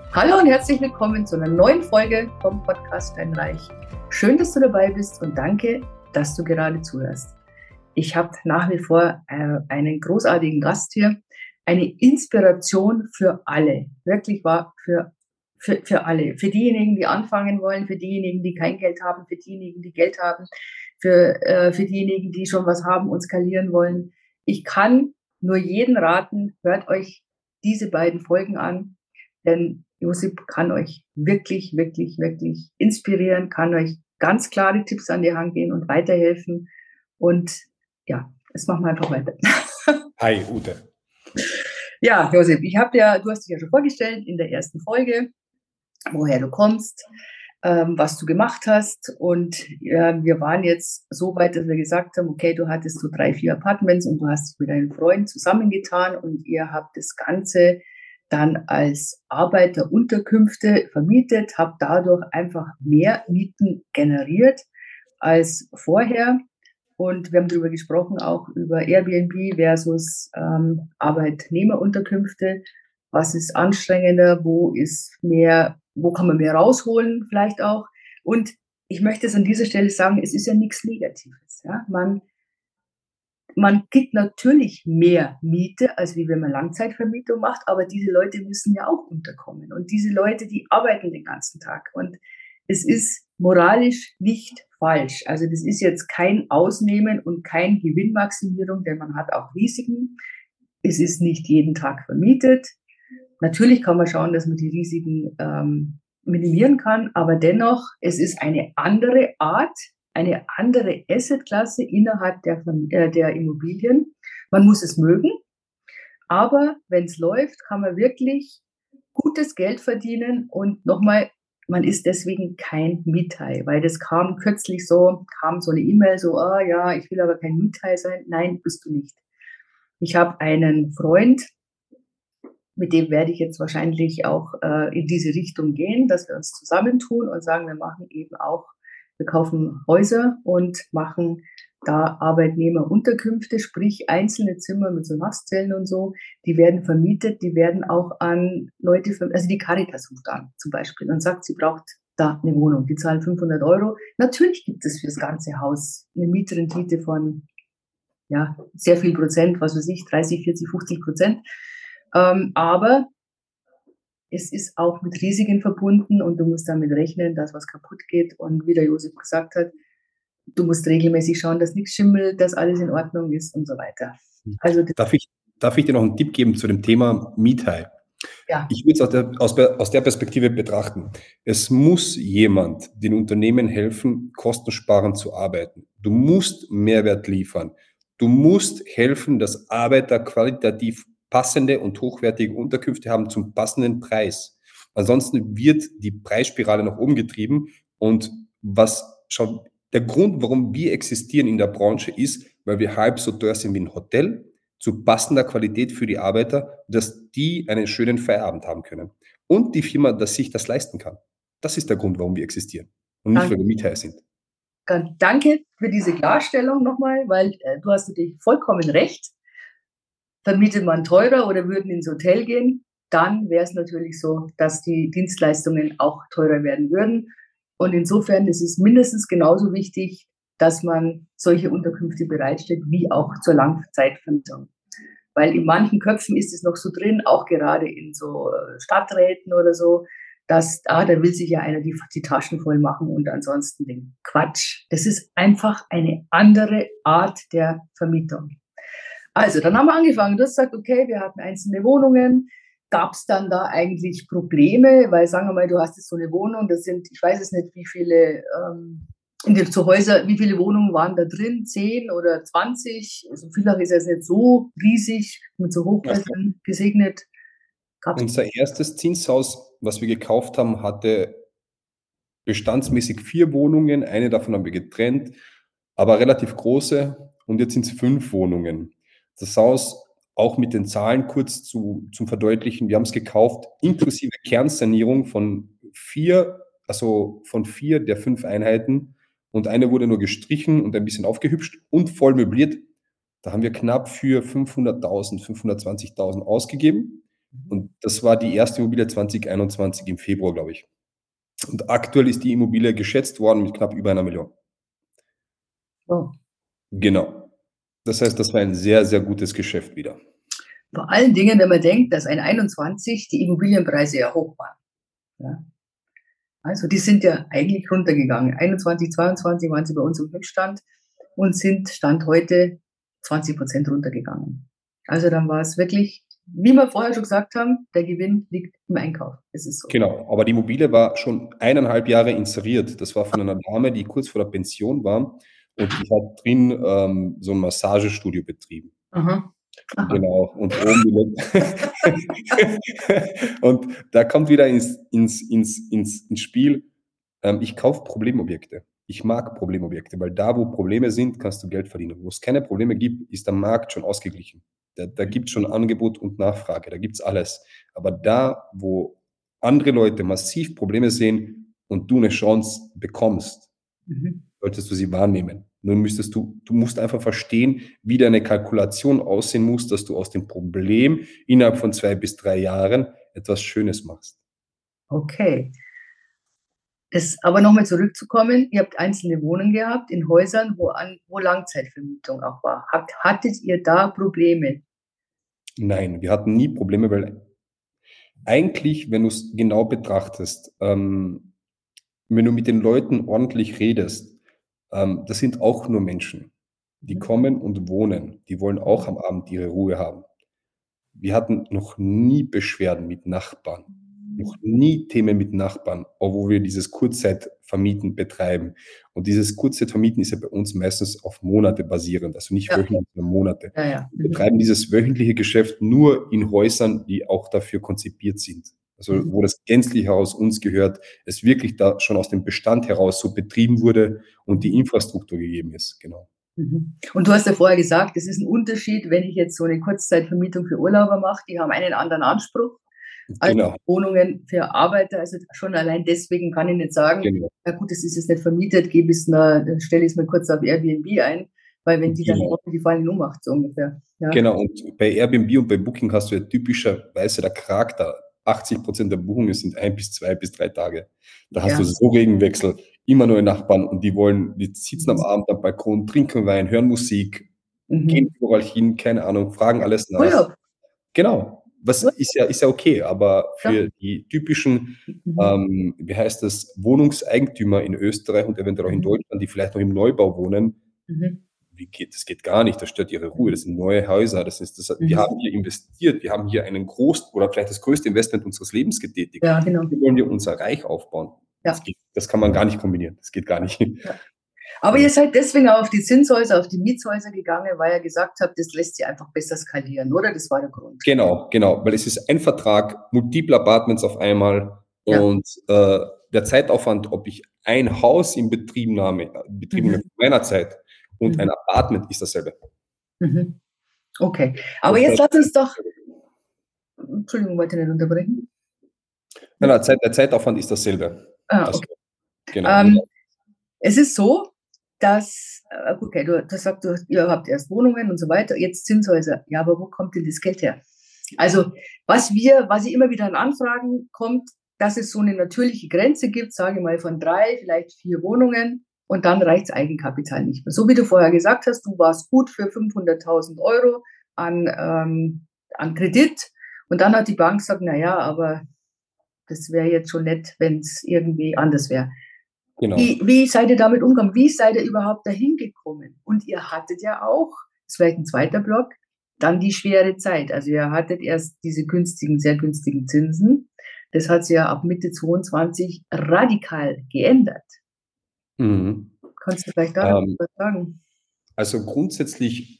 Hallo und herzlich willkommen zu einer neuen Folge vom Podcast Dein Reich. Schön, dass du dabei bist und danke, dass du gerade zuhörst. Ich habe nach wie vor einen großartigen Gast hier, eine Inspiration für alle, wirklich wahr, für alle. Für diejenigen, die anfangen wollen, für diejenigen, die kein Geld haben, für diejenigen, die Geld haben, für diejenigen, die schon was haben und skalieren wollen. Ich kann nur jeden raten, hört euch diese beiden Folgen an, denn Josip kann euch wirklich, wirklich, wirklich inspirieren, kann euch ganz klare Tipps an die Hand geben und weiterhelfen. Und ja, jetzt machen wir einfach weiter. Hi, Ute. Ja, Josip, du hast dich ja schon vorgestellt in der ersten Folge, woher du kommst, was du gemacht hast. Und wir waren jetzt so weit, dass wir gesagt haben, okay, du hattest so 3, 4 Apartments und du hast dich mit deinem Freund zusammengetan und ihr habt das Ganze dann als Arbeiterunterkünfte vermietet, habt dadurch einfach mehr Mieten generiert als vorher. Und wir haben darüber gesprochen, auch über Airbnb versus Arbeitnehmerunterkünfte. Was ist anstrengender? Wo kann man mehr rausholen vielleicht auch? Und ich möchte es an dieser Stelle sagen, es ist ja nichts Negatives. Ja? Man kriegt natürlich mehr Miete, als wie wenn man Langzeitvermietung macht, aber diese Leute müssen ja auch unterkommen. Und diese Leute, die arbeiten den ganzen Tag. Und es ist moralisch nicht falsch. Also das ist jetzt kein Ausnehmen und kein Gewinnmaximierung, denn man hat auch Risiken. Es ist nicht jeden Tag vermietet. Natürlich kann man schauen, dass man die Risiken minimieren kann, aber dennoch, es ist eine andere Art, eine andere Assetklasse innerhalb der Immobilien. Man muss es mögen, aber wenn es läuft, kann man wirklich gutes Geld verdienen und nochmal, man ist deswegen kein Miethai, weil das kam kürzlich kam so eine E-Mail so, ah ja, ich will aber kein Miethai sein. Nein, bist du nicht. Ich habe einen Freund, mit dem werde ich jetzt wahrscheinlich auch in diese Richtung gehen, dass wir uns zusammentun und sagen, wir kaufen Häuser und machen da Arbeitnehmerunterkünfte, sprich einzelne Zimmer mit so Nasszellen und so, die werden vermietet, die werden auch an Leute, also die Caritas ruft an zum Beispiel und sagt, sie braucht da eine Wohnung, die zahlen 500 Euro. Natürlich gibt es für das ganze Haus eine Mietrendite von ja, sehr viel Prozent, was weiß ich, 30, 40, 50%. Aber es ist auch mit Risiken verbunden und du musst damit rechnen, dass was kaputt geht. Und wie der Josef gesagt hat, du musst regelmäßig schauen, dass nichts schimmelt, dass alles in Ordnung ist und so weiter. Also darf ich dir noch einen Tipp geben zu dem Thema Miethai? Ja. Ich würde es aus der Perspektive betrachten. Es muss jemand den Unternehmen helfen, kostensparend zu arbeiten. Du musst Mehrwert liefern. Du musst helfen, dass Arbeiter qualitativ passende und hochwertige Unterkünfte haben zum passenden Preis. Ansonsten wird die Preisspirale nach oben getrieben und der Grund, warum wir existieren in der Branche ist, weil wir halb so teuer sind wie ein Hotel, zu passender Qualität für die Arbeiter, dass die einen schönen Feierabend haben können. Und die Firma, dass sich das leisten kann. Das ist der Grund, warum wir existieren. Und nicht, weil wir Mieter sind. Danke für diese Klarstellung nochmal, weil du hast natürlich vollkommen recht. Vermietet man teurer oder würden ins Hotel gehen, dann wäre es natürlich so, dass die Dienstleistungen auch teurer werden würden. Und insofern ist es mindestens genauso wichtig, dass man solche Unterkünfte bereitstellt, wie auch zur Langzeitvermietung. Weil in manchen Köpfen ist es noch so drin, auch gerade in so Stadträten oder so, dass da will sich ja einer die Taschen voll machen und ansonsten den Quatsch. Das ist einfach eine andere Art der Vermietung. Also, dann haben wir angefangen. Du hast gesagt, okay, wir hatten einzelne Wohnungen. Gab es dann da eigentlich Probleme? Weil, sagen wir mal, du hast jetzt so eine Wohnung, das sind, ich weiß es nicht, wie viele wie viele Wohnungen waren da drin? 10 oder 20? Also Villach ist jetzt nicht so riesig, mit so Hochhäusern gesegnet. Unser erstes Zinshaus, was wir gekauft haben, hatte bestandsmäßig 4 Wohnungen. Eine davon haben wir getrennt, aber relativ große. Und jetzt sind es 5 Wohnungen. Das Haus, auch mit den Zahlen kurz zum Verdeutlichen, wir haben es gekauft, inklusive Kernsanierung von 4 der 5 Einheiten. Und eine wurde nur gestrichen und ein bisschen aufgehübscht und voll möbliert. Da haben wir knapp für 500.000, 520.000 ausgegeben. Und das war die erste Immobilie 2021 im Februar, glaube ich. Und aktuell ist die Immobilie geschätzt worden mit knapp über 1 Million. Oh. Genau. Das heißt, das war ein sehr, sehr gutes Geschäft wieder. Vor allen Dingen, wenn man denkt, dass ein 21 die Immobilienpreise ja hoch waren. Ja. Also die sind ja eigentlich runtergegangen. 21, 22 waren sie bei uns im Höchststand und sind Stand heute 20% runtergegangen. Also dann war es wirklich, wie wir vorher schon gesagt haben, der Gewinn liegt im Einkauf. Es ist so. Genau, aber die Immobilie war schon 1,5 Jahre inseriert. Das war von einer Dame, die kurz vor der Pension war und die hat drin so ein Massagestudio betrieben. Aha. Aha. Genau, und oben und da kommt wieder ins Spiel, ich kaufe Problemobjekte. Ich mag Problemobjekte, weil da, wo Probleme sind, kannst du Geld verdienen. Wo es keine Probleme gibt, ist der Markt schon ausgeglichen. Da gibt es schon Angebot und Nachfrage, da gibt es alles. Aber da, wo andere Leute massiv Probleme sehen und du eine Chance bekommst, Mhm. solltest du sie wahrnehmen. Nun du musst einfach verstehen, wie deine Kalkulation aussehen muss, dass du aus dem Problem innerhalb von 2 bis 3 Jahren etwas Schönes machst. Okay. Aber nochmal zurückzukommen, ihr habt einzelne Wohnungen gehabt in Häusern, wo Langzeitvermietung auch war. Hattet ihr da Probleme? Nein, wir hatten nie Probleme, weil eigentlich, wenn du es genau betrachtest, wenn du mit den Leuten ordentlich redest, das sind auch nur Menschen. Die kommen und wohnen. Die wollen auch am Abend ihre Ruhe haben. Wir hatten noch nie Beschwerden mit Nachbarn, noch nie Themen mit Nachbarn, obwohl wir dieses Kurzzeitvermieten betreiben. Und dieses Kurzzeitvermieten ist ja bei uns meistens auf Monate basierend, also nicht Ja. wöchentlich, sondern Monate. Ja, ja. Wir betreiben dieses wöchentliche Geschäft nur in Häusern, die auch dafür konzipiert sind. Also wo das gänzlich aus uns gehört, es wirklich da schon aus dem Bestand heraus so betrieben wurde und die Infrastruktur gegeben ist. Genau. Und du hast ja vorher gesagt, es ist ein Unterschied, wenn ich jetzt so eine Kurzzeitvermietung für Urlauber mache, die haben einen anderen Anspruch als Genau, Wohnungen für Arbeiter. Also schon allein deswegen kann ich nicht sagen, genau, na gut, das ist jetzt nicht vermietet, dann stelle ich es mal kurz auf Airbnb ein, weil wenn die dann genau. kommen, die fallen in Ohnmacht so ungefähr. Ja. Genau, und bei Airbnb und bei Booking hast du ja typischerweise der Charakter. 80% der Buchungen sind 1 bis 2 bis 3 Tage. Da hast Ja. du so Regenwechsel, immer neue Nachbarn und die sitzen am Abend am Balkon, trinken Wein, hören Musik, gehen überall hin, keine Ahnung, fragen alles nach. Urlaub. Genau, was Urlaub. ist ja okay, aber Ja. für die typischen, Mhm. wie heißt das, Wohnungseigentümer in Österreich und eventuell auch in Deutschland, die vielleicht noch im Neubau wohnen, Mhm. das geht gar nicht, das stört ihre Ruhe, das sind neue Häuser, wir haben hier investiert, wir haben hier oder vielleicht das größte Investment unseres Lebens getätigt. Ja, genau. Hier wollen wir unser Reich aufbauen. Ja. Das kann man gar nicht kombinieren, das geht gar nicht. Ja. Aber ihr seid deswegen auch auf die Zinshäuser, auf die Mietshäuser gegangen, weil ihr gesagt habt, das lässt sich einfach besser skalieren, oder? Das war der Grund. Genau, weil es ist ein Vertrag, multiple Apartments auf einmal Ja. und der Zeitaufwand, ob ich ein Haus in Betriebnahme meiner Zeit und ein Apartment ist dasselbe. Mhm. Okay, aber jetzt lass uns doch, Entschuldigung, wollte nicht unterbrechen. Nein, der Zeitaufwand ist dasselbe. Also, Okay. genau. Es ist so, dass, okay, du sagst, ihr habt erst Wohnungen und so weiter, jetzt Zinshäuser. Ja, aber wo kommt denn das Geld her? Also, was ich immer wieder an Anfragen kommt, dass es so eine natürliche Grenze gibt, sage ich mal von 3, vielleicht 4 Wohnungen und dann reicht das Eigenkapital nicht mehr. So wie du vorher gesagt hast, du warst gut für 500.000 Euro an Kredit und dann hat die Bank gesagt, naja, aber das wäre jetzt schon nett, wenn es irgendwie anders wäre. Genau. Wie seid ihr damit umgegangen? Wie seid ihr überhaupt dahin gekommen? Und ihr hattet ja auch, das ist vielleicht ein zweiter Block, dann die schwere Zeit. Also ihr hattet erst diese sehr günstigen Zinsen. Das hat sich ja ab Mitte 22 radikal geändert. Mhm. Kannst du vielleicht da was sagen? Also grundsätzlich,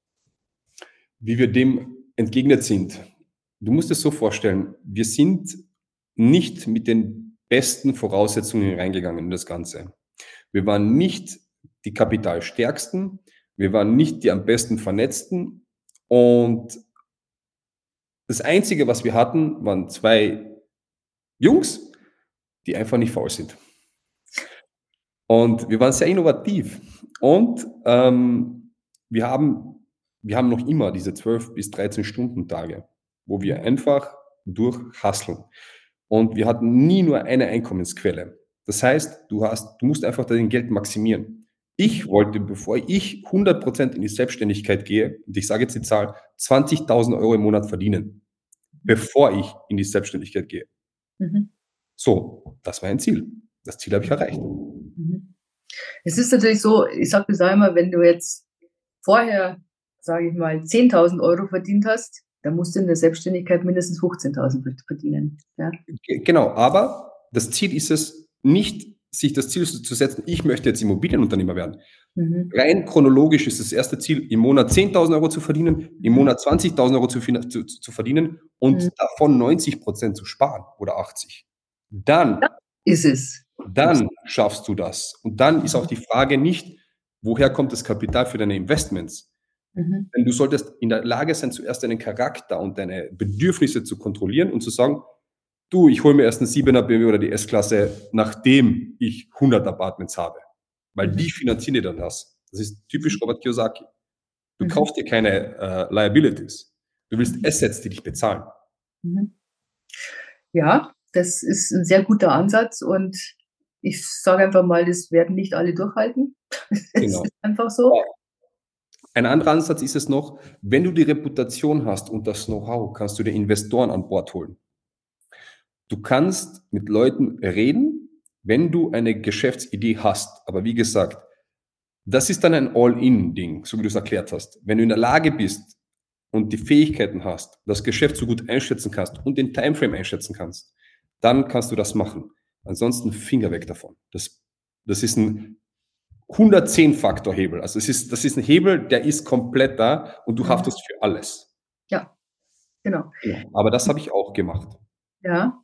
wie wir dem entgegnet sind. Du musst es so vorstellen, wir sind nicht mit den besten Voraussetzungen reingegangen in das Ganze. Wir waren nicht die kapitalstärksten, wir waren nicht die am besten vernetzten und das Einzige, was wir hatten, waren 2 Jungs, die einfach nicht faul sind. Und wir waren sehr innovativ und wir haben noch immer diese 12 bis 13 Stunden Tage. wo wir einfach durchhasseln. Und wir hatten nie nur eine Einkommensquelle. Das heißt, du musst einfach dein Geld maximieren. Ich wollte, bevor ich 100% in die Selbstständigkeit gehe, und ich sage jetzt die Zahl, 20.000 Euro im Monat verdienen, bevor ich in die Selbstständigkeit gehe. Mhm. So, das war ein Ziel. Das Ziel habe ich erreicht. Mhm. Es ist natürlich so, ich sage das einmal, wenn du jetzt vorher, sage ich mal, 10.000 Euro verdient hast, dann musst du in der Selbstständigkeit mindestens 15.000 verdienen. Ja? Genau, aber das Ziel ist es nicht, sich das Ziel zu setzen, ich möchte jetzt Immobilienunternehmer werden. Mhm. Rein chronologisch ist das erste Ziel, im Monat 10.000 Euro zu verdienen, im Monat 20.000 Euro zu verdienen und Mhm. davon 90% zu sparen oder 80. Dann Ist es. Dann schaffst du das. Und dann ist auch die Frage nicht, woher kommt das Kapital für deine Investments? Mhm. Denn du solltest in der Lage sein, zuerst deinen Charakter und deine Bedürfnisse zu kontrollieren und zu sagen, du, ich hole mir erst einen 7er BMW oder die S-Klasse, nachdem ich 100 Apartments habe. Weil die finanzieren dir dann das. Das ist typisch Robert Kiyosaki. Du Mhm. kaufst dir keine Liabilities. Du willst Assets, die dich bezahlen. Mhm. Ja, das ist ein sehr guter Ansatz und ich sage einfach mal, das werden nicht alle durchhalten. Es Genau. ist einfach so. Ein anderer Ansatz ist es noch, wenn du die Reputation hast und das Know-how, kannst du dir Investoren an Bord holen. Du kannst mit Leuten reden, wenn du eine Geschäftsidee hast. Aber wie gesagt, das ist dann ein All-in-Ding, so wie du es erklärt hast. Wenn du in der Lage bist und die Fähigkeiten hast, das Geschäft so gut einschätzen kannst und den Timeframe einschätzen kannst, dann kannst du das machen. Ansonsten Finger weg davon. Das ist ein 110-Faktor-Hebel. Also das ist ein Hebel, der ist komplett da und du Mhm. haftest für alles. Ja, genau. Genau. Aber das habe ich auch gemacht. Ja.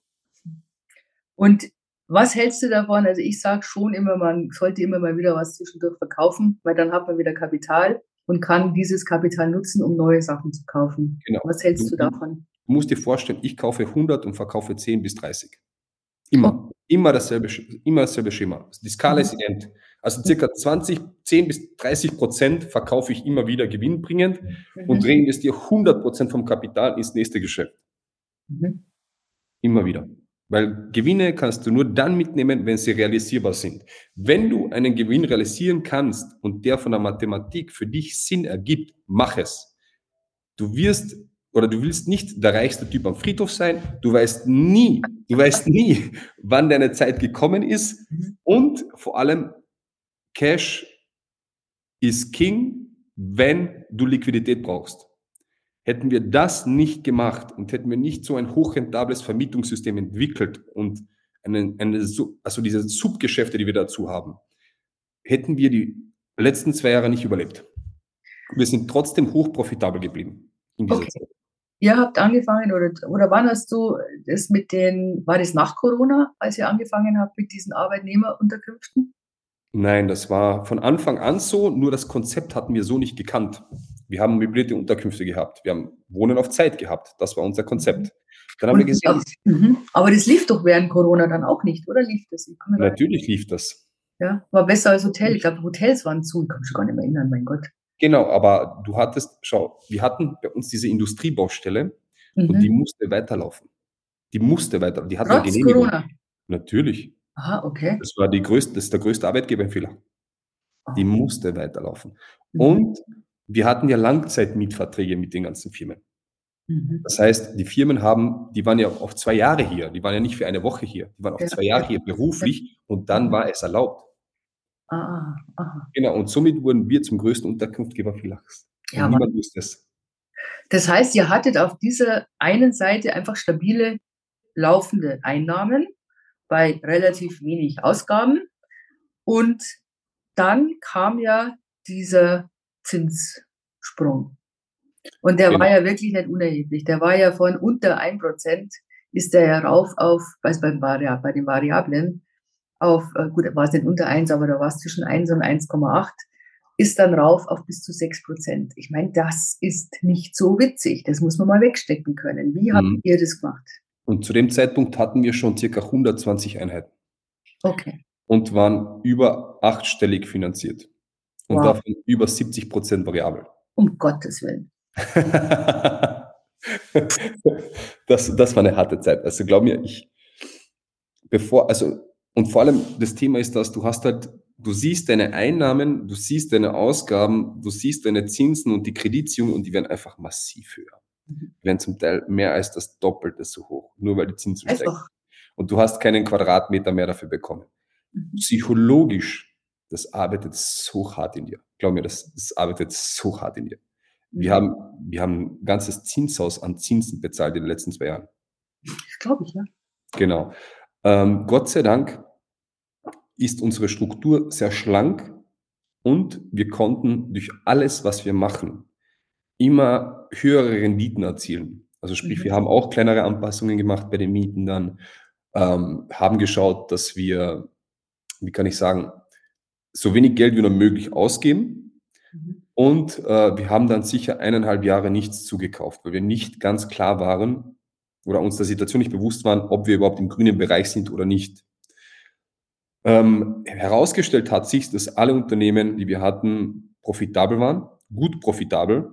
Und was hältst du davon? Also ich sage schon immer, man sollte immer mal wieder was zwischendurch verkaufen, weil dann hat man wieder Kapital und kann dieses Kapital nutzen, um neue Sachen zu kaufen. Genau. Was hältst du Du davon? musst dir vorstellen, ich kaufe 100 und verkaufe 10 bis 30. Oh. Immer. Immer dasselbe Schema. Die Skala ist Mhm. ident. Also circa 10 bis 30% verkaufe ich immer wieder gewinnbringend und Mhm. reinvestiere 100% vom Kapital ins nächste Geschäft. Mhm. Immer wieder. Weil Gewinne kannst du nur dann mitnehmen, wenn sie realisierbar sind. Wenn du einen Gewinn realisieren kannst und der von der Mathematik für dich Sinn ergibt, mach es. Du wirst oder du willst nicht der reichste Typ am Friedhof sein. Du weißt nie, wann deine Zeit gekommen ist. Mhm. Und vor allem, Cash ist King, wenn du Liquidität brauchst. Hätten wir das nicht gemacht und hätten wir nicht so ein hochrentables Vermietungssystem entwickelt und also diese Subgeschäfte, die wir dazu haben, hätten wir die letzten 2 Jahre nicht überlebt. Wir sind trotzdem hochprofitabel geblieben in dieser Okay. Zeit. Ihr habt angefangen oder wann hast du das mit war das nach Corona, als ihr angefangen habt mit diesen Arbeitnehmerunterkünften? Nein, das war von Anfang an so, nur das Konzept hatten wir so nicht gekannt. Wir haben möblierte Unterkünfte gehabt, wir haben Wohnen auf Zeit gehabt, das war unser Mhm. Konzept. Dann haben wir Aber, gesehen, aber das lief doch während Corona dann auch nicht, oder lief das? Ich kann mir gar nicht, natürlich lief das. ja, war besser als Hotel. Ich glaube, Hotels waren zu. Ich kann mich schon gar nicht mehr erinnern, mein Gott. Genau, aber schau, wir hatten bei uns diese Industriebaustelle und die Mhm. musste weiterlaufen. Die musste weiter, die hat eine Trotz Genehmigung. Corona. Natürlich. Aha, okay. Das ist der größte Arbeitgeberfehler. Die Oh. musste weiterlaufen. Mhm. Und wir hatten ja Langzeitmietverträge mit den ganzen Firmen. Mhm. Das heißt, die waren ja auf 2 Jahre hier, die waren ja nicht für eine Woche hier, die waren auf Ja, 2 Jahre ja, hier ja. beruflich und dann Mhm. war es erlaubt. Ah, aha. Genau, und somit wurden wir zum größten Unterkunftgeber Villachs. Und Ja, niemand wusste es. das heißt, ihr hattet auf dieser einen Seite einfach stabile laufende Einnahmen bei relativ wenig Ausgaben. Und dann kam ja dieser Zinssprung. Und der war Genau, ja wirklich nicht unerheblich. Der war ja von unter 1% ist der ja rauf auf, weiß bei den Variablen, auf, gut, da war es nicht unter 1, aber da war es zwischen 1 und 1,8, ist dann rauf auf bis zu 6%. Ich meine, das ist nicht so witzig. Das muss man mal wegstecken können. Wie habt mhm. ihr das gemacht? Und zu dem Zeitpunkt hatten wir schon circa 120 Einheiten Okay. und waren über achtstellig finanziert und Wow. davon über 70% variabel. Um Gottes Willen. Das war eine harte Zeit. Also glaub mir, und vor allem das Thema ist, dass du siehst deine Einnahmen, du siehst deine Ausgaben, du siehst deine Zinsen und die Kreditziehungen und die werden einfach massiv höher. Die werden zum Teil mehr als das Doppelte so hoch, nur weil die Zinsen steigen. Einfach. Und du hast keinen Quadratmeter mehr dafür bekommen. Psychologisch, das arbeitet so hart in dir. Glaub mir, das arbeitet so hart in dir. Wir haben ein ganzes Zinshaus an Zinsen bezahlt in den letzten 2 Jahren. Das glaube ich, ja. Genau. Gott sei Dank ist unsere Struktur sehr schlank und wir konnten durch alles, was wir machen, immer höhere Renditen erzielen. Also sprich, wir haben auch kleinere Anpassungen gemacht bei den Mieten dann, haben geschaut, dass wir, wie kann ich sagen, so wenig Geld wie nur möglich ausgeben. Und wir haben dann sicher 1,5 Jahre nichts zugekauft, weil wir nicht ganz klar waren oder uns der Situation nicht bewusst waren, ob wir überhaupt im grünen Bereich sind oder nicht. Herausgestellt hat sich, dass alle Unternehmen, die wir hatten, profitabel waren, gut profitabel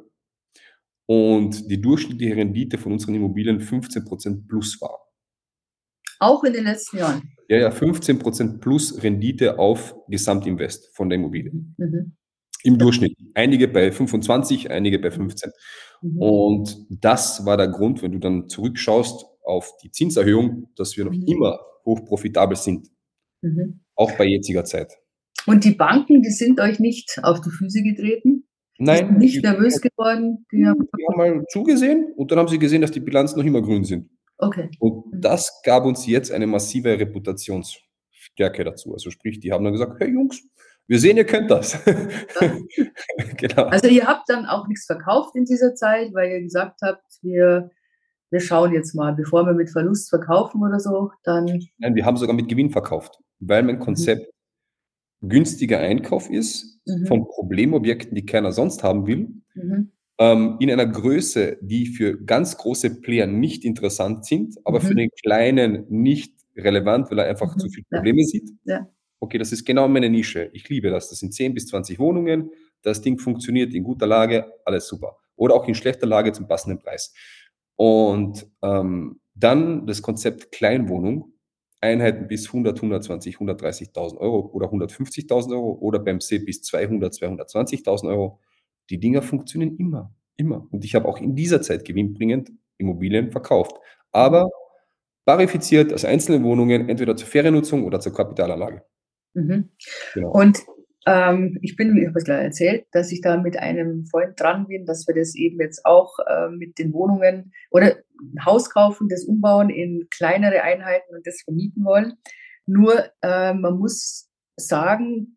und die durchschnittliche Rendite von unseren Immobilien 15% plus war. Auch in den letzten Jahren. Ja, 15% plus Rendite auf Gesamtinvest von der Immobilie. Im Durchschnitt. Einige bei 25, einige bei 15. Und das war der Grund, wenn du dann zurückschaust auf die Zinserhöhung, dass wir noch immer hochprofitabel sind. Auch bei jetziger Zeit. Und die Banken, die sind euch nicht auf die Füße getreten? Nein. Die sind nicht nervös geworden? Die haben mal zugesehen und dann haben sie gesehen, dass die Bilanzen noch immer grün sind. Okay. Und das gab uns jetzt eine massive Reputationsstärke dazu. Also sprich, die haben dann gesagt, hey Jungs, wir sehen, ihr könnt das. Ja. Genau. Also ihr habt dann auch nichts verkauft in dieser Zeit, weil ihr gesagt habt, wir schauen jetzt mal, bevor wir mit Verlust verkaufen oder so, dann... Nein, wir haben sogar mit Gewinn verkauft, weil mein Konzept günstiger Einkauf ist von Problemobjekten, die keiner sonst haben will, in einer Größe, die für ganz große Player nicht interessant sind, aber für den Kleinen nicht relevant, weil er einfach zu viele Probleme sieht. Ja. Okay, das ist genau meine Nische. Ich liebe das. Das sind 10 bis 20 Wohnungen. Das Ding funktioniert in guter Lage, alles super. Oder auch in schlechter Lage zum passenden Preis. Und dann das Konzept Kleinwohnung, Einheiten bis 100, 120, 130.000 Euro oder 150.000 Euro oder beim C bis 200, 220.000 Euro. Die Dinger funktionieren immer, immer. Und ich habe auch in dieser Zeit gewinnbringend Immobilien verkauft. Aber parifiziert als einzelne Wohnungen, entweder zur Feriennutzung oder zur Kapitalanlage. Genau. Und ich habe es gleich erzählt, dass ich da mit einem Freund dran bin, dass wir das eben jetzt auch mit den Wohnungen oder ein Haus kaufen, das umbauen in kleinere Einheiten und das vermieten wollen. Nur man muss sagen,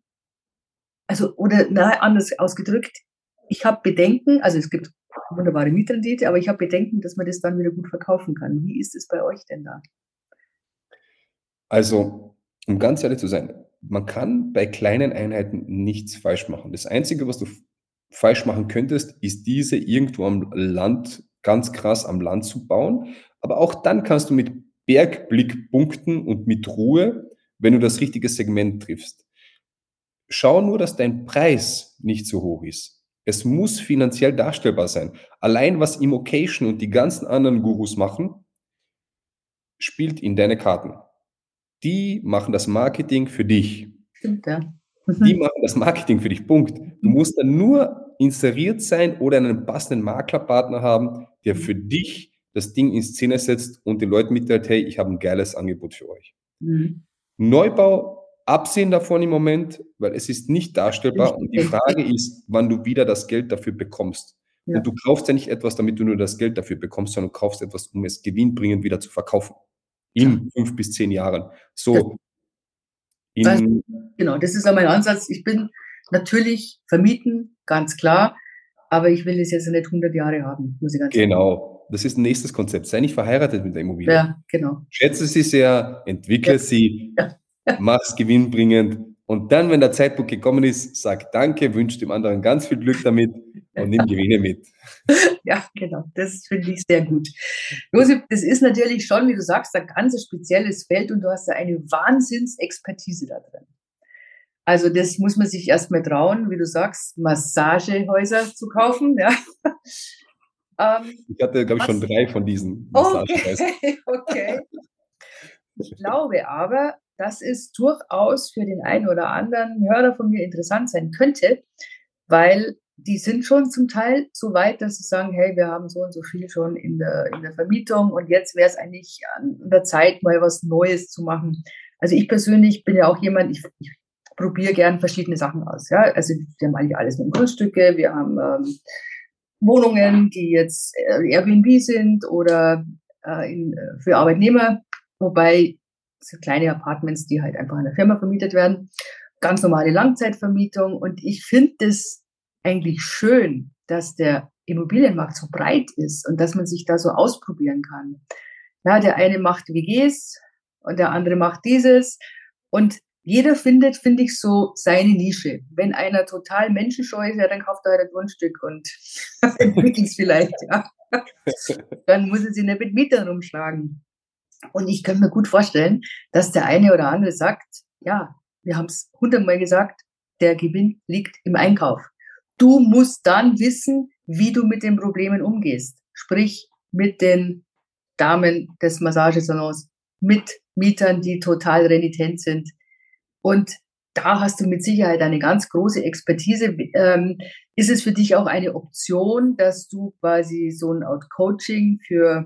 anders ausgedrückt, ich habe Bedenken, also es gibt wunderbare Mietrendite, aber ich habe Bedenken, dass man das dann wieder gut verkaufen kann. Wie ist es bei euch denn da? Also, um ganz ehrlich zu sein, man kann bei kleinen Einheiten nichts falsch machen. Das Einzige, was du falsch machen könntest, ist diese irgendwo am Land, ganz krass am Land zu bauen. Aber auch dann kannst du mit Bergblick punkten und mit Ruhe, wenn du das richtige Segment triffst. Schau nur, dass dein Preis nicht so hoch ist. Es muss finanziell darstellbar sein. Allein was Immocation und die ganzen anderen Gurus machen, spielt in deine Karten. Die machen das Marketing für dich. Stimmt, ja. Die machen das Marketing für dich, Punkt. Du musst dann nur inseriert sein oder einen passenden Maklerpartner haben, der für dich das Ding in Szene setzt und den Leuten mitteilt, hey, ich habe ein geiles Angebot für euch. Neubau, absehen davon im Moment, weil es ist nicht darstellbar und die Frage ist, wann du wieder das Geld dafür bekommst. Ja. Und du kaufst ja nicht etwas, damit du nur das Geld dafür bekommst, sondern du kaufst etwas, um es gewinnbringend wieder zu verkaufen. In 5 bis 10 Jahren. So. Genau, das ist auch mein Ansatz. Ich bin natürlich vermieten, ganz klar, aber ich will das jetzt nicht 100 Jahre haben, muss ich ganz sagen. Genau, das ist ein nächstes Konzept. Sei nicht verheiratet mit der Immobilie. Ja, genau. Schätze sie sehr, entwickle sie, mach es gewinnbringend und dann, wenn der Zeitpunkt gekommen ist, sag Danke, wünsche dem anderen ganz viel Glück damit und nimm Gewinne mit. Ja, genau, das finde ich sehr gut. Josef, das ist natürlich schon, wie du sagst, ein ganz spezielles Feld und du hast da eine Wahnsinnsexpertise da drin. Also das muss man sich erstmal trauen, wie du sagst, Massagehäuser zu kaufen. Ja. Ich hatte, glaube ich, schon Was? 3 von diesen Massagepreisen. Okay, okay. Ich glaube aber, dass es durchaus für den einen oder anderen Hörer von mir interessant sein könnte, weil die sind schon zum Teil so weit, dass sie sagen, hey, wir haben so und so viel schon in der Vermietung und jetzt wäre es eigentlich an der Zeit, mal was Neues zu machen. Also ich persönlich bin ja auch jemand, ich probiere gern verschiedene Sachen aus. Ja? Also wir haben eigentlich alles mit Grundstücke, wir haben Wohnungen, die jetzt Airbnb sind oder für Arbeitnehmer, wobei so kleine Apartments, die halt einfach an der Firma vermietet werden, ganz normale Langzeitvermietung. Und ich finde das eigentlich schön, dass der Immobilienmarkt so breit ist und dass man sich da so ausprobieren kann. Ja, der eine macht WGs und der andere macht dieses. Und jeder findet, finde ich, so seine Nische. Wenn einer total menschenscheu ist, ja, dann kauft er halt ein Grundstück und entwickelt es vielleicht, ja. Dann muss er sich nicht mit Mietern rumschlagen. Und ich kann mir gut vorstellen, dass der eine oder andere sagt, ja, wir haben es 100-mal gesagt, der Gewinn liegt im Einkauf. Du musst dann wissen, wie du mit den Problemen umgehst. Sprich, mit den Damen des Massagesalons, mit Mietern, die total renitent sind. Und da hast du mit Sicherheit eine ganz große Expertise. Ist es für dich auch eine Option, dass du quasi so ein Art Coaching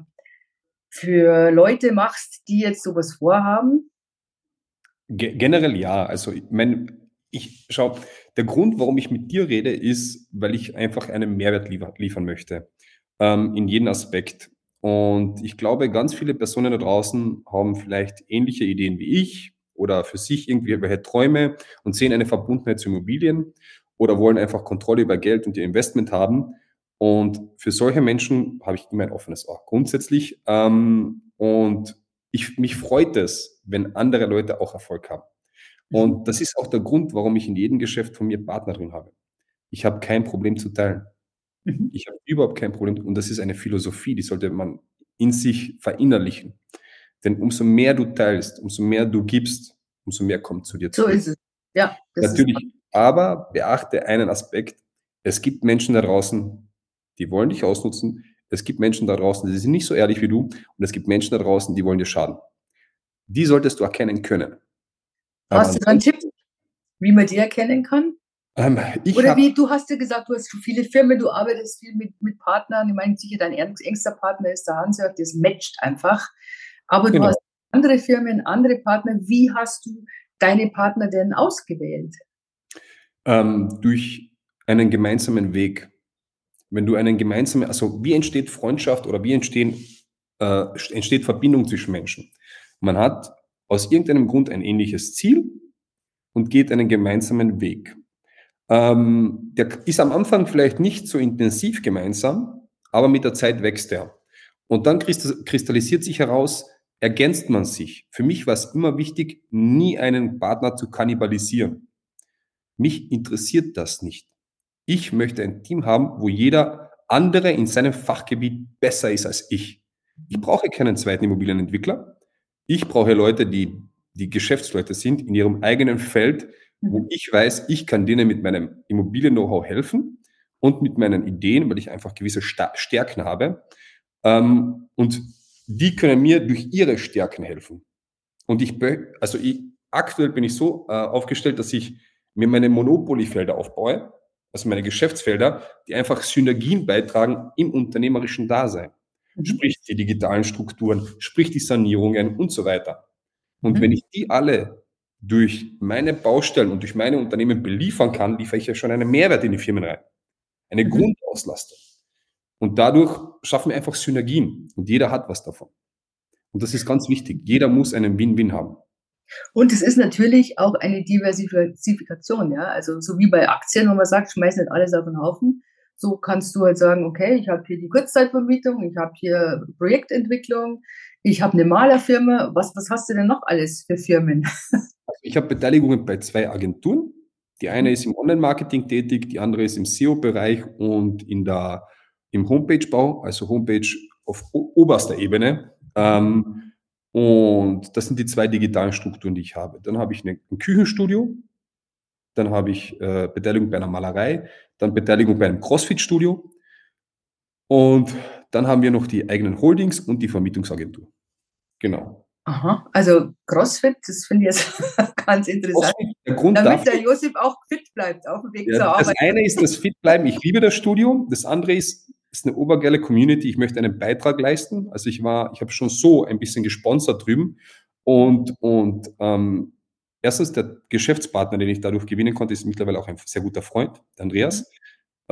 für Leute machst, die jetzt sowas vorhaben? Generell ja. Also ich schau, der Grund, warum ich mit dir rede, ist, weil ich einfach einen Mehrwert liefern möchte, in jedem Aspekt. Und ich glaube, ganz viele Personen da draußen haben vielleicht ähnliche Ideen wie ich oder für sich irgendwie welche Träume und sehen eine Verbundenheit zu Immobilien oder wollen einfach Kontrolle über Geld und ihr Investment haben. Und für solche Menschen habe ich immer ein offenes Ohr, grundsätzlich. Und mich freut es, wenn andere Leute auch Erfolg haben. Mhm. Und das ist auch der Grund, warum ich in jedem Geschäft von mir Partner drin habe. Ich habe kein Problem zu teilen. Mhm. Ich habe überhaupt kein Problem. Und das ist eine Philosophie, die sollte man in sich verinnerlichen. Denn umso mehr du teilst, umso mehr du gibst, umso mehr kommt zu dir So zurück. ist es. Ja, das ist. Natürlich, aber beachte einen Aspekt. Es gibt Menschen da draußen, die wollen dich ausnutzen. Es gibt Menschen da draußen, die sind nicht so ehrlich wie du. Und es gibt Menschen da draußen, die wollen dir schaden. Die solltest du erkennen können. Aber Hast du da einen Tipp, ansonsten, wie man die erkennen kann? ich Oder wie, habe, du hast ja gesagt, du hast schon viele Firmen, du arbeitest viel mit Partnern. Ich meine, sicher, dein engster Partner ist der Hansjörg, das matcht einfach. Aber du hast genau, andere Firmen, andere Partner. Wie hast du deine Partner denn ausgewählt? durch einen gemeinsamen Weg. Wenn du einen gemeinsamen, also wie entsteht Freundschaft oder wie entsteht Verbindung zwischen Menschen? Man hat aus irgendeinem Grund ein ähnliches Ziel und geht einen gemeinsamen Weg. Der ist am Anfang vielleicht nicht so intensiv gemeinsam, aber mit der Zeit wächst er. Und dann kristallisiert sich heraus, ergänzt man sich. Für mich war es immer wichtig, nie einen Partner zu kannibalisieren. Mich interessiert das nicht. Ich möchte ein Team haben, wo jeder andere in seinem Fachgebiet besser ist als ich. Ich brauche keinen zweiten Immobilienentwickler. Ich brauche Leute, die Geschäftsleute sind in ihrem eigenen Feld, wo Mhm. ich weiß, ich kann denen mit meinem Immobilien-Know-how helfen und mit meinen Ideen, weil ich einfach gewisse Stärken habe. Und die können mir durch ihre Stärken helfen. Und aktuell bin ich so aufgestellt, dass ich mir meine Monopoly-Felder aufbaue, also meine Geschäftsfelder, die einfach Synergien beitragen im unternehmerischen Dasein. Mhm. Sprich die digitalen Strukturen, sprich die Sanierungen und so weiter. Und wenn Mhm. ich die alle durch meine Baustellen und durch meine Unternehmen beliefern kann, liefere ich ja schon einen Mehrwert in die Firmen rein. Eine Mhm. Grundauslastung. Und dadurch schaffen wir einfach Synergien und jeder hat was davon. Und das ist ganz wichtig. Jeder muss einen Win-Win haben. Und es ist natürlich auch eine Diversifikation, ja. Also so wie bei Aktien, wo man sagt, schmeiß nicht alles auf den Haufen. So kannst du halt sagen, okay, ich habe hier die Kurzzeitvermietung, ich habe hier Projektentwicklung, ich habe eine Malerfirma. Was hast du denn noch alles für Firmen? Ich habe Beteiligungen bei 2 Agenturen. Die eine ist im Online-Marketing tätig, die andere ist im SEO-Bereich und im Homepage-Bau, also Homepage auf oberster Ebene. Und das sind die 2 digitalen Strukturen, die ich habe. Dann habe ich ein Küchenstudio, dann habe ich Beteiligung bei einer Malerei, dann Beteiligung bei einem CrossFit-Studio Und dann haben wir noch die eigenen Holdings und die Vermietungsagentur. Genau. Aha, also CrossFit, das finde ich jetzt ganz interessant, CrossFit, der Grund damit dafür, der Josef auch fit bleibt auf dem Weg ja, zur das Arbeit. eine ist das Fitbleiben. Ich liebe das Studio. Das andere ist eine obergeile Community. Ich möchte einen Beitrag leisten. Also ich habe schon so ein bisschen gesponsert drüben. Und erstens, der Geschäftspartner, den ich dadurch gewinnen konnte, ist mittlerweile auch ein sehr guter Freund, der Mhm. Andreas.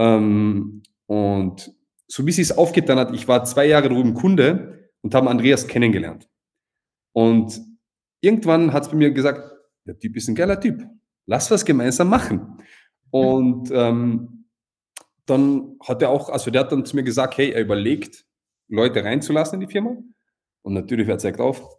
Und so wie sie es aufgetan hat, ich war 2 Jahre drüben Kunde und habe Andreas kennengelernt. Und irgendwann hat es bei mir gesagt, der Typ ist ein geiler Typ. Lass was gemeinsam machen. Und dann hat er auch, also der hat dann zu mir gesagt, hey, er überlegt, Leute reinzulassen in die Firma. Und natürlich, wer zeigt auf.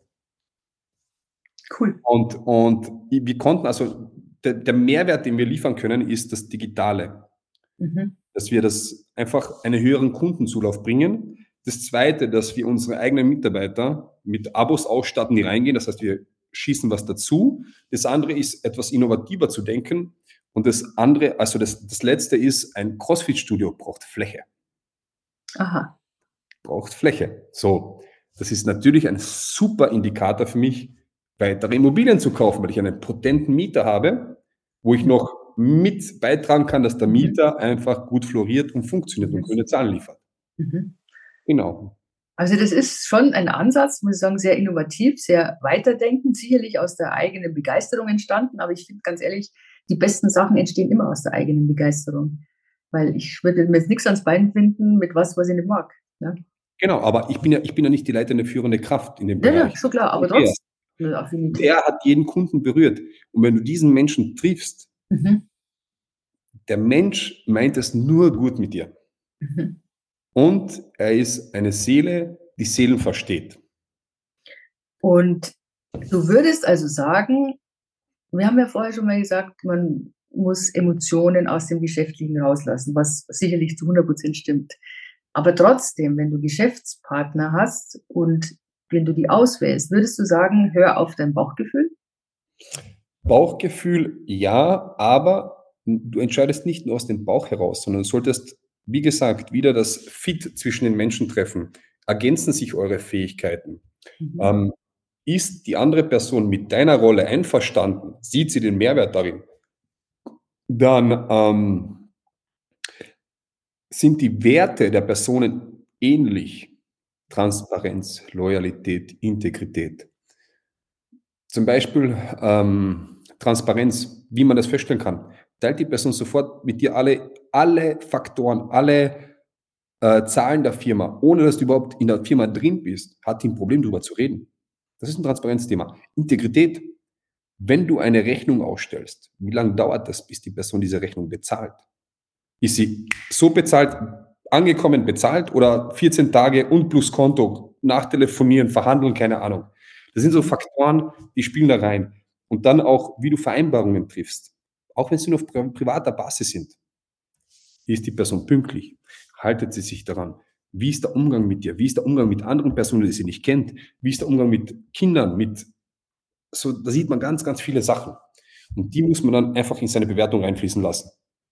Cool. Und wir konnten, also der Mehrwert, den wir liefern können, ist das Digitale. Mhm. Dass wir das einfach einen höheren Kundenzulauf bringen. Das Zweite, dass wir unsere eigenen Mitarbeiter mit Abos ausstatten, die reingehen. Das heißt, wir schießen was dazu. Das andere ist, etwas innovativer zu denken. Und das andere, also das Letzte ist, ein CrossFit-Studio braucht Fläche. Aha. Braucht Fläche. So, das ist natürlich ein super Indikator für mich, weitere Immobilien zu kaufen, weil ich einen potenten Mieter habe, wo ich noch mit beitragen kann, dass der Mhm. Mieter einfach gut floriert und funktioniert und grüne Zahlen liefert. Mhm. Genau. Also das ist schon ein Ansatz, muss ich sagen, sehr innovativ, sehr weiterdenkend, sicherlich aus der eigenen Begeisterung entstanden. Aber ich finde ganz ehrlich, die besten Sachen entstehen immer aus der eigenen Begeisterung. Weil ich würde mir jetzt nichts ans Bein finden mit was ich nicht mag. Ja, Genau, aber ich bin ja nicht die leitende führende Kraft in dem ja, ja, Bereich. schon klar, aber Andreas. trotzdem eine Und Affinität. er hat jeden Kunden berührt. Und wenn du diesen Menschen triffst, Mhm. der Mensch meint es nur gut mit dir. Mhm. Und er ist eine Seele, die Seelen versteht. Und du würdest also sagen, wir haben ja vorher schon mal gesagt, man muss Emotionen aus dem Geschäftlichen rauslassen, was sicherlich zu 100% stimmt. Aber trotzdem, wenn du Geschäftspartner hast und wenn du die auswählst, würdest du sagen, hör auf dein Bauchgefühl? Bauchgefühl, ja, aber du entscheidest nicht nur aus dem Bauch heraus, sondern du solltest, wie gesagt, wieder das Fit zwischen den Menschen treffen. Ergänzen sich eure Fähigkeiten? Mhm. Ähm, Ist die andere Person mit deiner Rolle einverstanden? Sieht sie den Mehrwert darin? Dann sind die Werte der Personen ähnlich. Transparenz, Loyalität, Integrität. Zum Beispiel Transparenz, wie man das feststellen kann. Teilt die Person sofort mit dir alle Faktoren, alle Zahlen der Firma, ohne dass du überhaupt in der Firma drin bist, hat die ein Problem, darüber zu reden. Das ist ein Transparenzthema. Integrität, wenn du eine Rechnung ausstellst, wie lange dauert das, bis die Person diese Rechnung bezahlt? Ist sie so bezahlt, angekommen, bezahlt oder 14 Tage und plus Konto, nachtelefonieren, verhandeln, keine Ahnung. Das sind so Faktoren, die spielen da rein. Und dann auch, wie du Vereinbarungen triffst. Auch wenn sie nur auf privater Basis sind. Ist die Person pünktlich? Haltet sie sich daran? Wie ist der Umgang mit dir? Wie ist der Umgang mit anderen Personen, die sie nicht kennt? Wie ist der Umgang mit Kindern? Da sieht man ganz, ganz viele Sachen. Und die muss man dann einfach in seine Bewertung reinfließen lassen.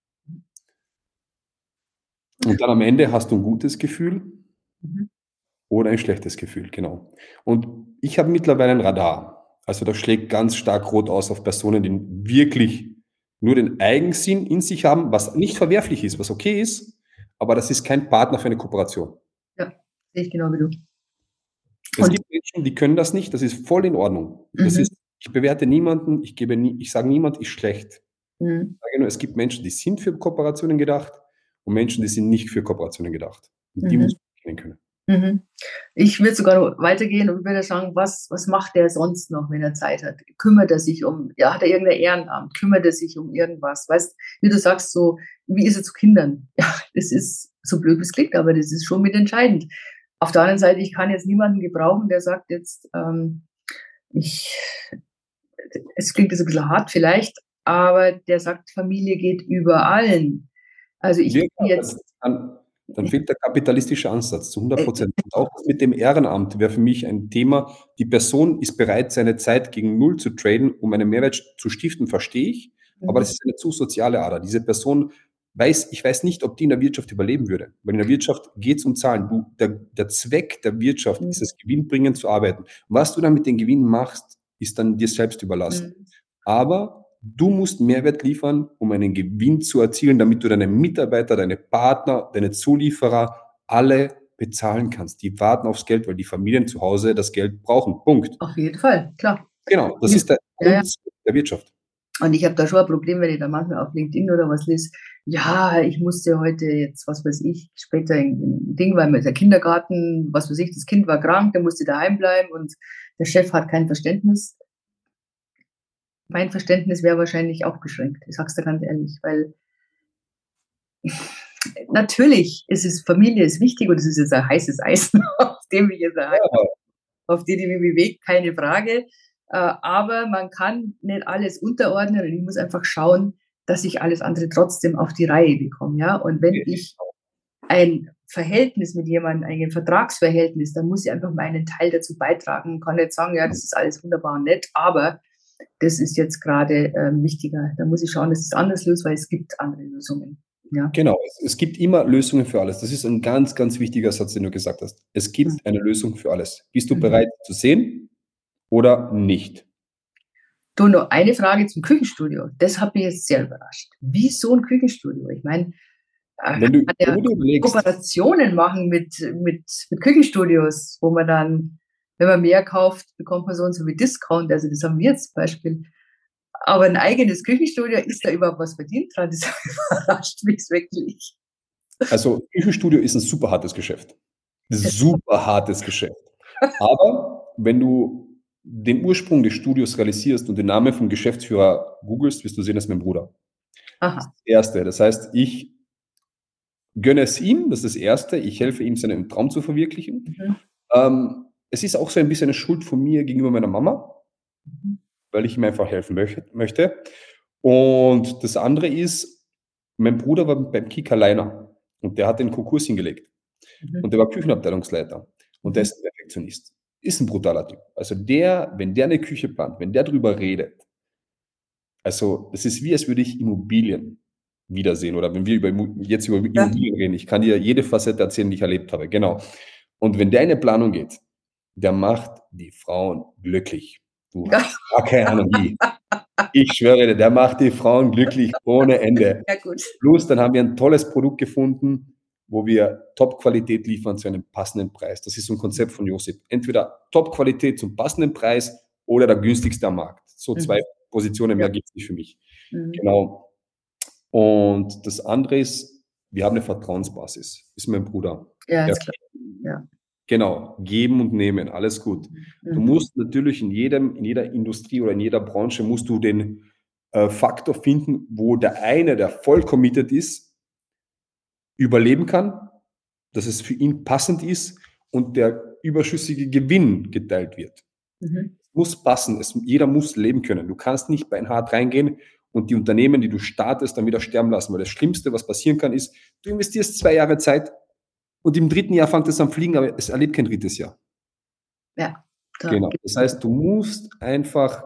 Und dann am Ende hast du ein gutes Gefühl Mhm. oder ein schlechtes Gefühl, genau. Und ich habe mittlerweile ein Radar. Also das schlägt ganz stark rot aus auf Personen, die wirklich nur den Eigensinn in sich haben, was nicht verwerflich ist, was okay ist, aber das ist kein Partner für eine Kooperation. Ja, sehe ich genau wie du. Es Und gibt Menschen, die können das nicht, das ist voll in Ordnung. mhm. Ich bewerte niemanden, ich sage, niemand ist schlecht. Mhm. Ich sage nur, es gibt Menschen, die sind für Kooperationen gedacht und Menschen, die sind nicht für Kooperationen gedacht. Und die muss Mhm. man kennen können. Mhm. Ich würde sogar noch weitergehen und würde sagen, was macht der sonst noch, wenn er Zeit hat? Kümmert er sich ja, hat er irgendein Ehrenamt? Kümmert er sich um irgendwas? Weißt, wie du sagst, so, wie ist er zu Kindern? Ja, das ist so blöd, wie es klingt, aber das ist schon mit entscheidend. Auf der anderen Seite, ich kann jetzt niemanden gebrauchen, der sagt jetzt, ich, es klingt jetzt ein bisschen hart vielleicht, aber der sagt, Familie geht über allen. Also ich Ja, bin jetzt, dann fehlt der kapitalistische Ansatz zu äh, 100%. Und auch das mit dem Ehrenamt wäre für mich ein Thema. Die Person ist bereit, seine Zeit gegen Null zu traden, um einen Mehrwert zu stiften, verstehe ich. Aber das ist eine zu soziale Ader. Diese Person ich weiß nicht, ob die in der Wirtschaft überleben würde. Weil in der Wirtschaft geht es um Zahlen. Der Zweck der Wirtschaft ist es, gewinnbringend zu arbeiten. Was du dann mit den Gewinnen machst, ist dann dir selbst überlassen. Aber du musst Mehrwert liefern, um einen Gewinn zu erzielen, damit du deine Mitarbeiter, deine Partner, deine Zulieferer alle bezahlen kannst. Die warten aufs Geld, weil die Familien zu Hause das Geld brauchen. Punkt. Auf jeden Fall, klar. Genau, das ist der Grundzweck der Wirtschaft. Und ich habe da schon ein Problem, wenn ich da manchmal auf LinkedIn oder was lese. Ja, ich musste heute jetzt, was weiß ich, später in Ding, weil der Kindergarten, was weiß ich, das Kind war krank, der musste daheim bleiben und der Chef hat kein Verständnis. Mein Verständnis wäre wahrscheinlich auch beschränkt. Ich sag's dir ganz ehrlich, weil natürlich ist es, Familie ist wichtig und es ist jetzt ein heißes Eisen, auf dem ich jetzt auf die mich bewegt, keine Frage. Aber man kann nicht alles unterordnen und ich muss einfach schauen, dass ich alles andere trotzdem auf die Reihe bekomme. Ja? Und wenn ich ein Verhältnis mit jemandem, ein Vertragsverhältnis, dann muss ich einfach meinen Teil dazu beitragen. Ich kann nicht sagen, ja, das ist alles wunderbar und nett, aber das ist jetzt gerade wichtiger. Da muss ich schauen, dass es anders löst, weil es gibt andere Lösungen. Ja. Genau, es gibt immer Lösungen für alles. Das ist ein ganz, ganz wichtiger Satz, den du gesagt hast. Es gibt eine Lösung für alles. Bist du bereit zu sehen oder nicht? Du, noch eine Frage zum Küchenstudio. Das hat mich jetzt sehr überrascht. Wieso ein Küchenstudio? Ich meine, wenn du Kooperationen machen mit Küchenstudios, wo man dann, wenn man mehr kauft, bekommt man so und so wie Discount. Also das haben wir jetzt zum Beispiel. Aber ein eigenes Küchenstudio, ist da überhaupt was verdient dran? Das überrascht mich wirklich. Also Küchenstudio ist ein super hartes Geschäft. Super hartes Geschäft. Aber wenn du den Ursprung des Studios realisierst und den Namen vom Geschäftsführer googelst, wirst du sehen, das ist mein Bruder. Aha. Das Erste. Das heißt, ich gönne es ihm, das ist das Erste. Ich helfe ihm, seinen Traum zu verwirklichen. Es ist auch so ein bisschen eine Schuld von mir gegenüber meiner Mama, weil ich ihm einfach helfen möchte. Und das andere ist, mein Bruder war beim Kik alleiner und der hat den Konkurs hingelegt. Und der war Küchenabteilungsleiter und der ist ein Perfektionist. Ist ein brutaler Typ. Also wenn der eine Küche plant, wenn der drüber redet, also es ist wie, als würde ich Immobilien wiedersehen oder wenn wir jetzt über Immobilien reden, ich kann dir jede Facette erzählen, die ich erlebt habe, genau. Und wenn der in eine Planung geht, der macht die Frauen glücklich. Du hast gar keine Ahnung wie. Ich schwöre dir, der macht die Frauen glücklich ohne Ende. Ja, gut. Plus, dann haben wir ein tolles Produkt gefunden, wo wir Top-Qualität liefern zu einem passenden Preis. Das ist so ein Konzept von Josip. Entweder Top-Qualität zum passenden Preis oder der günstigste am Markt. So zwei Positionen, mehr gibt es nicht für mich. Genau. Und das andere ist, wir haben eine Vertrauensbasis. Ist mein Bruder. Ja, ist klar. Ja. Genau, geben und nehmen, alles gut. Du musst natürlich in jeder Industrie oder in jeder Branche musst du den Faktor finden, wo der eine, der voll committed ist, überleben kann, dass es für ihn passend ist und der überschüssige Gewinn geteilt wird. Es muss passen, jeder muss leben können. Du kannst nicht bei Hart reingehen und die Unternehmen, die du startest, dann wieder sterben lassen, weil das Schlimmste, was passieren kann, ist, du investierst 2 Jahre Zeit und im 3. Jahr fängt es an fliegen, aber es erlebt kein 3. Jahr. Ja. Genau. Das heißt, du musst einfach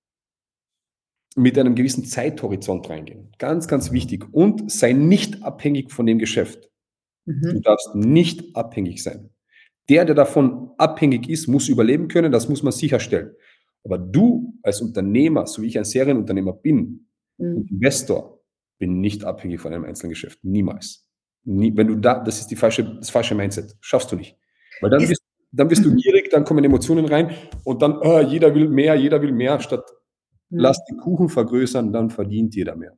mit einem gewissen Zeithorizont reingehen. Ganz, ganz wichtig. Und sei nicht abhängig von dem Geschäft. Du darfst nicht abhängig sein. Der davon abhängig ist, muss überleben können, das muss man sicherstellen. Aber du als Unternehmer, so wie ich ein Serienunternehmer bin, und Investor, bin nicht abhängig von einem einzelnen Geschäft. Niemals. Wenn du das ist das falsche Mindset. Schaffst du nicht. Weil dann bist du gierig, dann kommen Emotionen rein und dann, jeder will mehr, statt lass den Kuchen vergrößern, dann verdient jeder mehr.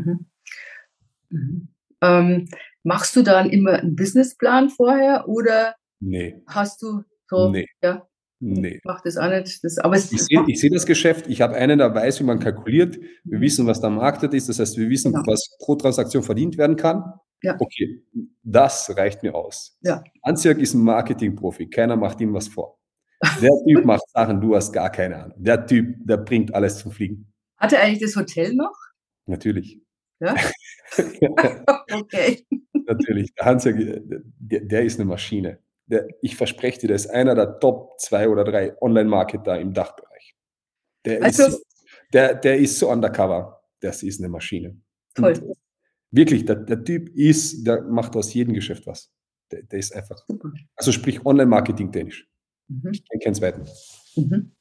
Machst du dann immer einen Businessplan vorher oder hast du so, Nee. Ich mach das auch nicht. Ich sehe das Geschäft, ich habe einen, der weiß, wie man kalkuliert, wir wissen, was der Marktwert ist, das heißt, wir wissen, was pro Transaktion verdient werden kann. Ja. Okay, das reicht mir aus. Ja. Ansjörg ist ein Marketingprofi, keiner macht ihm was vor. Der Typ macht Sachen, du hast gar keine Ahnung. Der Typ, der bringt alles zum Fliegen. Hat er eigentlich das Hotel noch? Natürlich. Ja? Okay. Natürlich. Der Hansjörg, der ist eine Maschine. Ich verspreche dir, der ist einer der Top 2 oder 3 Online-Marketer im Dachbereich. Der ist so undercover. Das ist eine Maschine. Toll. Wirklich, der Typ der macht aus jedem Geschäft was. Der ist einfach, Super. also sprich Online-Marketing technisch. Mhm. Ich kenne keinen zweiten. Mhm.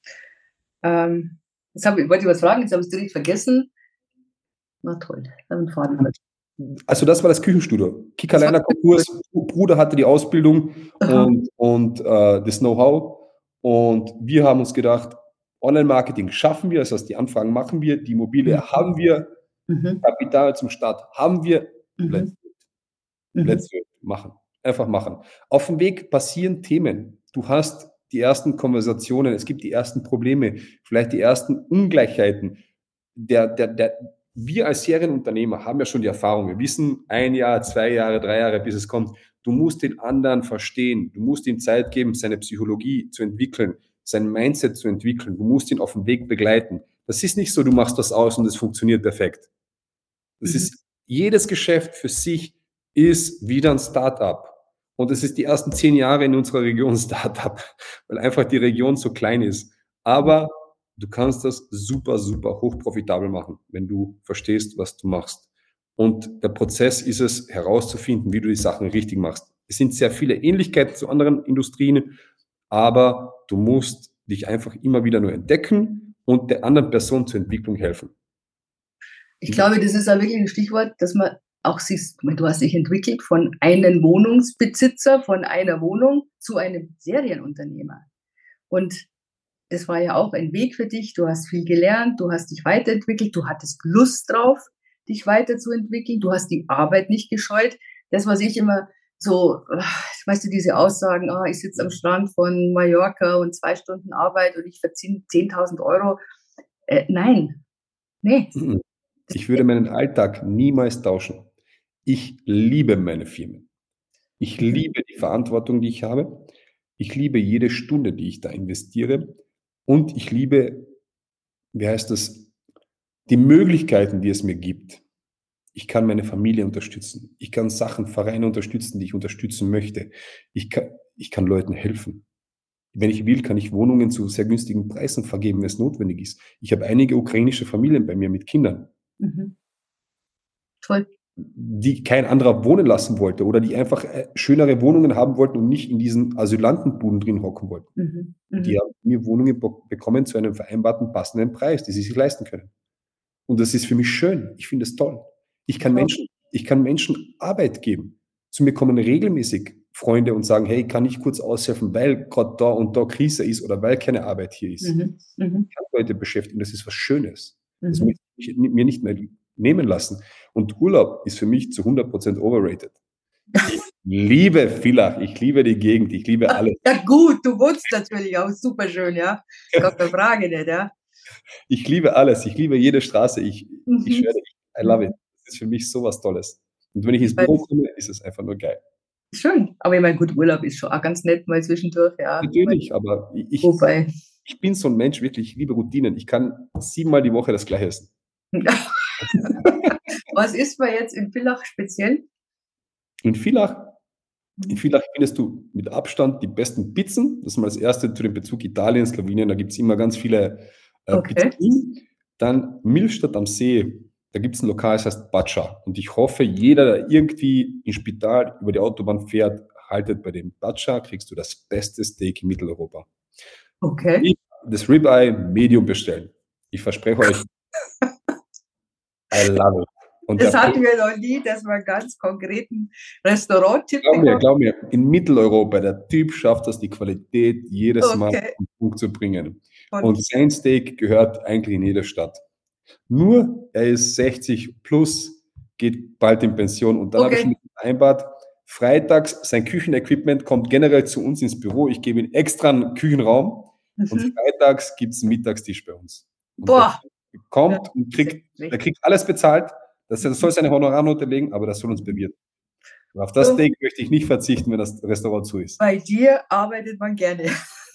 Wollte ich was fragen, jetzt habe ich es direkt vergessen. Na toll, da habe ich einen Faden. Also das war das Küchenstudio. Das war Kickerliner Konkurs, Bruder hatte die Ausbildung Aha. und das Know-how. Und wir haben uns gedacht, Online-Marketing schaffen wir, das heißt, die Anfragen machen wir, die Immobilie Mhm. haben wir, Mhm. Kapital zum Start haben wir. Mhm. Let's, Mhm. let's do it. Machen. Einfach machen. Auf dem Weg passieren Themen. Du hast die ersten Konversationen, es gibt die ersten Probleme, vielleicht die ersten Ungleichheiten. Wir als Serienunternehmer haben ja schon die Erfahrung. Wir wissen 1 Jahr, 2 Jahre, 3 Jahre, bis es kommt. Du musst den anderen verstehen. Du musst ihm Zeit geben, seine Psychologie zu entwickeln, sein Mindset zu entwickeln. Du musst ihn auf dem Weg begleiten. Das ist nicht so, du machst das aus und es funktioniert perfekt. Das Mhm. ist, jedes Geschäft für sich ist wieder ein Startup. Und es ist die ersten 10 Jahre in unserer Region Startup, weil einfach die Region so klein ist. Aber du kannst das super, super hochprofitabel machen, wenn du verstehst, was du machst. Und der Prozess ist es, herauszufinden, wie du die Sachen richtig machst. Es sind sehr viele Ähnlichkeiten zu anderen Industrien, aber du musst dich einfach immer wieder nur entdecken und der anderen Person zur Entwicklung helfen. Ich glaube, das ist auch wirklich ein Stichwort, dass man auch sich, du hast dich entwickelt von einem Wohnungsbesitzer, von einer Wohnung zu einem Serienunternehmer. Und das war ja auch ein Weg für dich. Du hast viel gelernt, du hast dich weiterentwickelt, du hattest Lust drauf, dich weiterzuentwickeln, du hast die Arbeit nicht gescheut. Das, was ich immer so, weißt du, diese Aussagen, ich sitze am Strand von Mallorca und 2 Stunden Arbeit und ich verdiene 10.000 Euro. Nein, nee. Ich würde meinen Alltag niemals tauschen. Ich liebe meine Firmen. Ich Mhm. liebe die Verantwortung, die ich habe. Ich liebe jede Stunde, die ich da investiere. Und ich liebe, wie heißt das, die Möglichkeiten, die es mir gibt. Ich kann meine Familie unterstützen. Ich kann Sachen, Vereine unterstützen, die ich unterstützen möchte. Ich kann Leuten helfen. Wenn ich will, kann ich Wohnungen zu sehr günstigen Preisen vergeben, wenn es notwendig ist. Ich habe einige ukrainische Familien bei mir mit Kindern, Mhm. Toll. die kein anderer wohnen lassen wollte oder die einfach schönere Wohnungen haben wollten und nicht in diesen Asylantenbuden drin hocken wollten. Mhm. Und die Mhm. haben mir Wohnungen bekommen zu einem vereinbarten passenden Preis, die sie sich leisten können. Und das ist für mich schön. Ich finde es toll. Ich kann Wow. Menschen, ich kann Menschen Arbeit geben. Zu mir kommen regelmäßig Freunde und sagen, hey, kann ich kurz aushelfen, weil gerade da und da Krise ist oder weil keine Arbeit hier ist. Mhm. Mhm. Ich kann Leute beschäftigen, das ist was Schönes. Das Mhm. möchte ich mir nicht mehr nehmen lassen. Und Urlaub ist für mich zu 100% overrated. Ich liebe Villach, ich liebe die Gegend, ich liebe alles. Ja gut, du wohnst natürlich auch super schön, ja. Gar keine Frage nicht, ja. Ich liebe alles, ich liebe jede Straße. Ich Mhm. schwöre, I love it. Mhm. Das ist für mich so was Tolles. Und wenn ich Ich ins Büro weiß, komme, ist es einfach nur geil. schön. Aber ich meine, gut, Urlaub ist schon auch ganz nett mal zwischendurch, ja. Natürlich, aber Wobei, ich bin so ein Mensch, wirklich, ich liebe Routinen. Ich kann 7-mal die Woche das Gleiche essen. was isst man jetzt in Villach speziell? In Villach, in Mhm. Villach findest du mit Abstand die besten Pizzen. Das ist mal das erste zu dem Bezug Italien, Slowenien. Da gibt es immer ganz viele Okay. Pizzerien. Dann Millstatt am See. Da gibt es ein Lokal, das heißt Baccia. Und ich hoffe, jeder, der irgendwie ins Spital über die Autobahn fährt, haltet bei dem Baccia, kriegst du das beste Steak in Mitteleuropa. Okay. Ich das Ribeye Medium bestellen. Ich verspreche euch, I love it. Und der Das Preis, hatten wir noch nie, dass wir einen ganz konkreten Restaurant-Tipp bekommen. glaub mir, in Mitteleuropa, der Typ schafft das, die Qualität jedes Mal auf Okay. den Punkt zu bringen. Und Und sein Steak gehört eigentlich in jede Stadt. Nur, er ist 60 plus, geht bald in Pension. Und dann habe ich okay. mit ihm vereinbart, freitags sein Küchenequipment kommt generell zu uns ins Büro. Ich gebe ihm extra einen Küchenraum und Mhm. freitags gibt es einen Mittagstisch bei uns. Und der Boah, das kommt und ist ja der schlecht. kriegt alles bezahlt. Das soll Mhm. seine Honorarnote legen, aber das soll uns bewirten. Und auf das Du, Steak möchte ich nicht verzichten, wenn das Restaurant zu ist. bei dir arbeitet man gerne.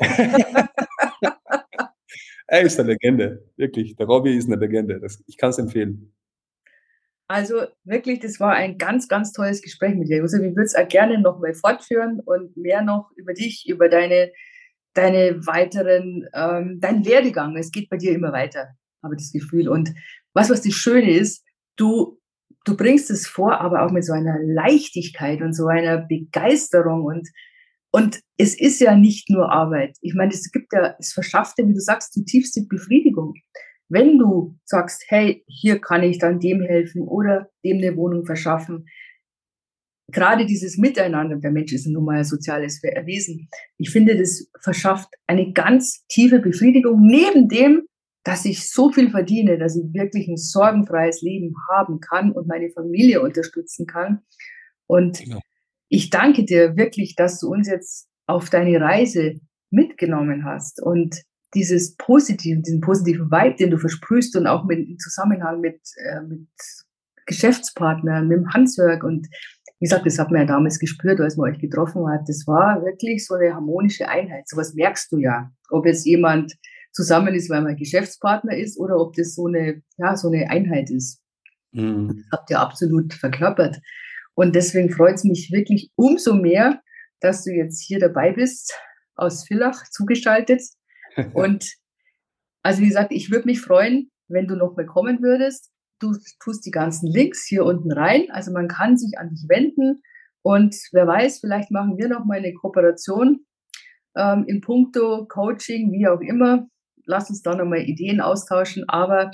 Er ist eine Legende, wirklich. Der Robbie ist eine Legende. Ich kann es empfehlen. Also wirklich, das war ein ganz, ganz tolles Gespräch mit dir, Josef. Ich würde es auch gerne noch mal fortführen und mehr noch über dich, über deine weiteren, deinen Werdegang. Es geht bei dir immer weiter, habe ich das Gefühl. Und was das Schöne ist, du du bringst es vor, aber auch mit so einer Leichtigkeit und so einer Begeisterung und es ist ja nicht nur Arbeit. Ich meine, es verschafft dir, wie du sagst, die tiefste Befriedigung. Wenn du sagst, hey, hier kann ich dann dem helfen oder dem eine Wohnung verschaffen. Gerade dieses Miteinander, der Mensch ist nun mal ein soziales Wesen. Ich finde, das verschafft eine ganz tiefe Befriedigung neben dem, dass ich so viel verdiene, dass ich wirklich ein sorgenfreies Leben haben kann und meine Familie unterstützen kann. Und Genau. ich danke dir wirklich, dass du uns jetzt auf deine Reise mitgenommen hast und diesen positiven Vibe, den du versprühst und auch im Zusammenhang mit Geschäftspartnern, mit dem Hansjörg und wie gesagt, das hat man ja damals gespürt, als man euch getroffen hat. Das war wirklich so eine harmonische Einheit. Sowas merkst du ja, ob jetzt jemand zusammen ist, weil man Geschäftspartner ist oder ob das so eine Einheit ist. Das habt ihr absolut verkörpert. Und deswegen freut es mich wirklich umso mehr, dass du jetzt hier dabei bist, aus Villach zugeschaltet. Und also wie gesagt, ich würde mich freuen, wenn du noch mal kommen würdest. Du tust die ganzen Links hier unten rein. Also man kann sich an dich wenden. Und wer weiß, vielleicht machen wir noch mal eine Kooperation in puncto Coaching, wie auch immer. Lass uns da noch mal Ideen austauschen. Aber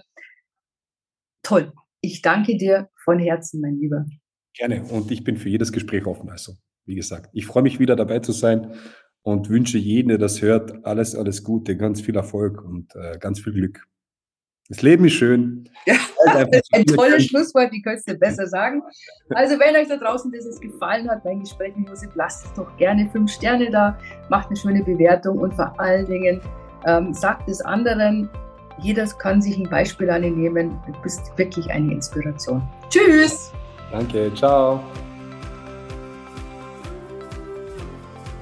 toll. Ich danke dir von Herzen, mein Lieber. Gerne. Und ich bin für jedes Gespräch offen. Also, wie gesagt, ich freue mich wieder dabei zu sein und wünsche jedem, der das hört, alles, alles Gute, ganz viel Erfolg und ganz viel Glück. Das Leben ist schön. Ja, das ist ein tolles Schlusswort, wie könntest du besser sagen. Also wenn euch da draußen das gefallen hat, mein Gespräch mit Josef, lasst es doch gerne 5 Sterne da, macht eine schöne Bewertung und vor allen Dingen sagt es anderen, jeder kann sich ein Beispiel an ihn nehmen. Du bist wirklich eine Inspiration. Tschüss! Danke, ciao!